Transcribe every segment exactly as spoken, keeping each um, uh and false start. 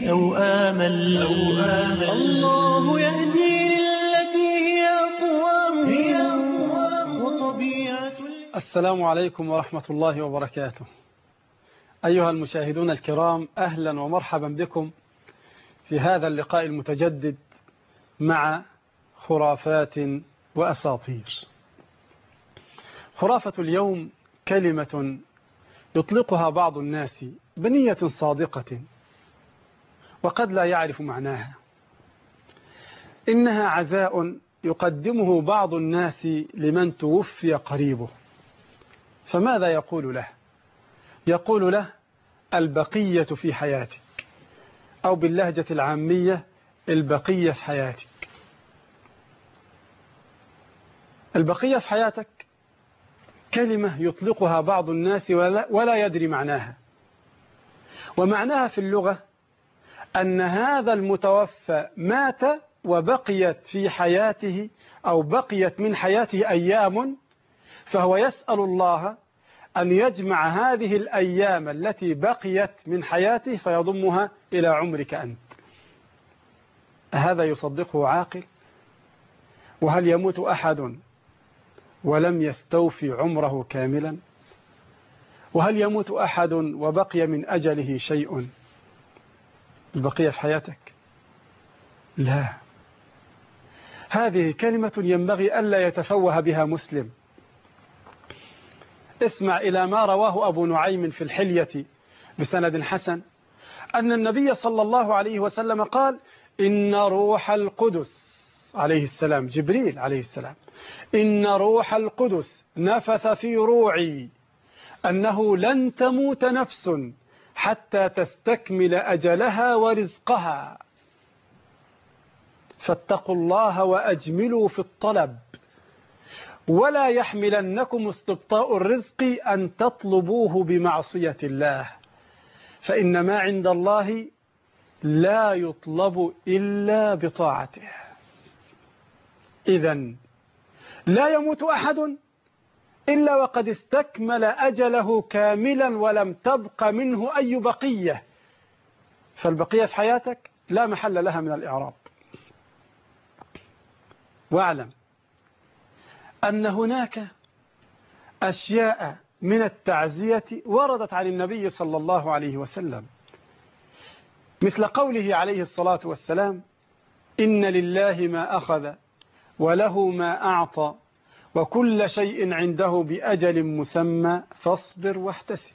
أو آمل, أو آمل الله يهدي للتي هي أقوام وطبيعة. السلام عليكم ورحمة الله وبركاته. أيها المشاهدون الكرام، أهلا ومرحبا بكم في هذا اللقاء المتجدد مع خرافات وأساطير. خرافة اليوم كلمة يطلقها بعض الناس بنية صادقة وقد لا يعرف معناها. إنها عزاء يقدمه بعض الناس لمن توفي قريبه، فماذا يقول له؟ يقول له البقية في حياتك، أو باللهجة العامية البقية في حياتك. البقية في حياتك كلمة يطلقها بعض الناس ولا, ولا يدري معناها. ومعناها في اللغة أن هذا المتوفى مات وبقيت في حياته أو بقيت من حياته أيام، فهو يسأل الله أن يجمع هذه الأيام التي بقيت من حياته فيضمها إلى عمرك أنت. هذا يصدقه عاقل؟ وهل يموت أحد ولم يستوفي عمره كاملا؟ وهل يموت أحد وبقي من أجله شيء؟ البقية في حياتك؟ لا، هذه كلمة ينبغي ألا يتفوه بها مسلم. اسمع إلى ما رواه أبو نعيم في الحلية بسند حسن أن النبي صلى الله عليه وسلم قال: إن روح القدس عليه السلام، جبريل عليه السلام، إن روح القدس نفث في روعي أنه لن تموت نفس حتى تستكمل أجلها ورزقها، فاتقوا الله وأجملوا في الطلب، ولا يحملنكم استبطاء الرزق أن تطلبوه بمعصية الله، فإن ما عند الله لا يطلب إلا بطاعته. إذن لا يموت أحد إلا وقد استكمل أجله كاملا ولم تبق منه أي بقية. فالبقية في حياتك لا محل لها من الإعراب. واعلم أن هناك أشياء من التعزية وردت عن النبي صلى الله عليه وسلم، مثل قوله عليه الصلاة والسلام: إن لله ما أخذ وله ما أعطى وكل شيء عنده بأجل مسمى فاصبر واحتسب.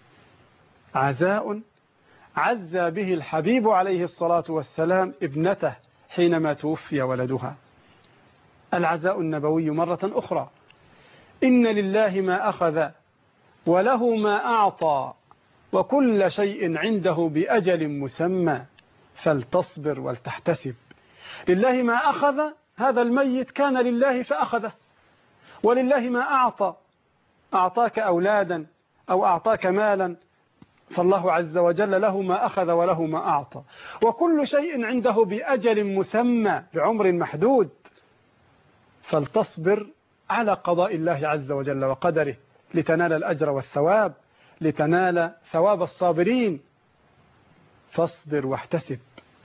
عزاء عزى به الحبيب عليه الصلاة والسلام ابنته حينما توفي ولدها. العزاء النبوي مرة أخرى: إن لله ما أخذ وله ما أعطى وكل شيء عنده بأجل مسمى فلتصبر ولتحتسب. لله ما أخذ، هذا الميت كان لله فأخذه، ولله ما أعطى، أعطاك أولادا أو أعطاك مالا، فالله عز وجل له ما أخذ وله ما أعطى، وكل شيء عنده بأجل مسمى بعمر محدود، فلتصبر على قضاء الله عز وجل وقدره لتنال الأجر والثواب، لتنال ثواب الصابرين. فاصبر واحتسب.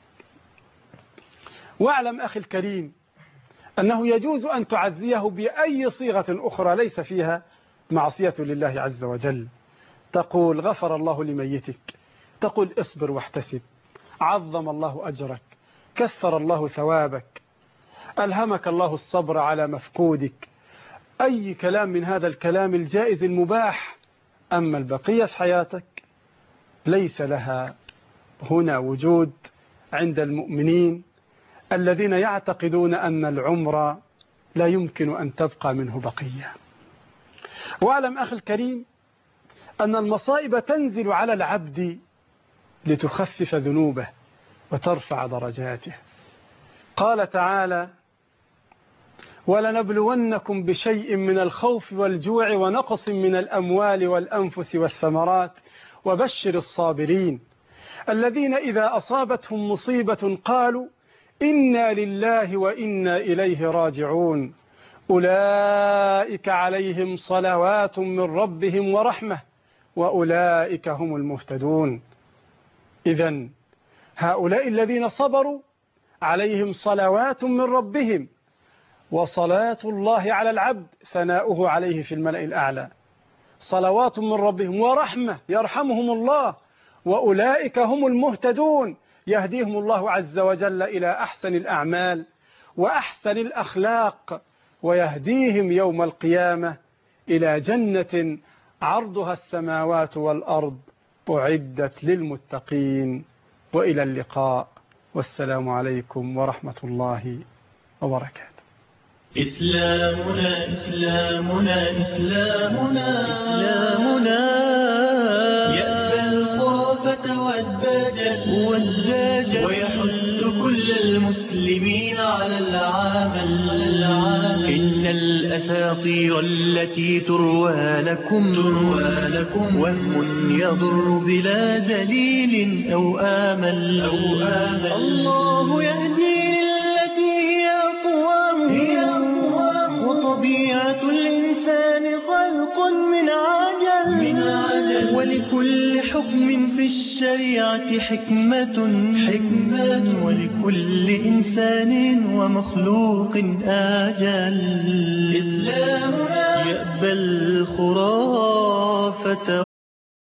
واعلم أخي الكريم أنه يجوز أن تعزيه بأي صيغة أخرى ليس فيها معصية لله عز وجل. تقول غفر الله لميتك، تقول اصبر واحتسب، عظم الله أجرك، كثر الله ثوابك، ألهمك الله الصبر على مفقودك، أي كلام من هذا الكلام الجائز المباح. أما البقية في حياتك ليس لها هنا وجود عند المؤمنين الذين يعتقدون أن العمر لا يمكن أن تبقى منه بقية. واعلم أخي الكريم أن المصائب تنزل على العبد لتخفف ذنوبه وترفع درجاته. قال تعالى: ولنبلونكم بشيء من الخوف والجوع ونقص من الأموال والأنفس والثمرات وبشر الصابرين الذين إذا أصابتهم مصيبة قالوا إنا لله وإنا إليه راجعون أولئك عليهم صلوات من ربهم ورحمة وأولئك هم المهتدون. إذن هؤلاء الذين صبروا عليهم صلوات من ربهم، وصلاة الله على العبد ثناؤه عليه في الملأ الأعلى. صلوات من ربهم ورحمة يرحمهم الله، وأولئك هم المهتدون يهديهم الله عز وجل إلى أحسن الأعمال وأحسن الأخلاق، ويهديهم يوم القيامة إلى جنة عرضها السماوات والأرض أعدت للمتقين. وإلى اللقاء، والسلام عليكم ورحمة الله وبركاته. إسلامنا إسلامنا إسلامنا إسلامنا يأبى الخرافة والدجل والدجل ويحث كل المسلمين على العمل العمل. إن الأساطير التي تروى لكم تروى لكم وهم يضر بلا دليل أو آمل أو آمل. الله يهدي للتي هي أقوام هي وطبيعة الإنسان خلق من عجل من عجل ولكل حكم في الشريعة حكمة حكمة ولكل إنسان ومخلوق آجل. إسلامنا يأبى الخرافة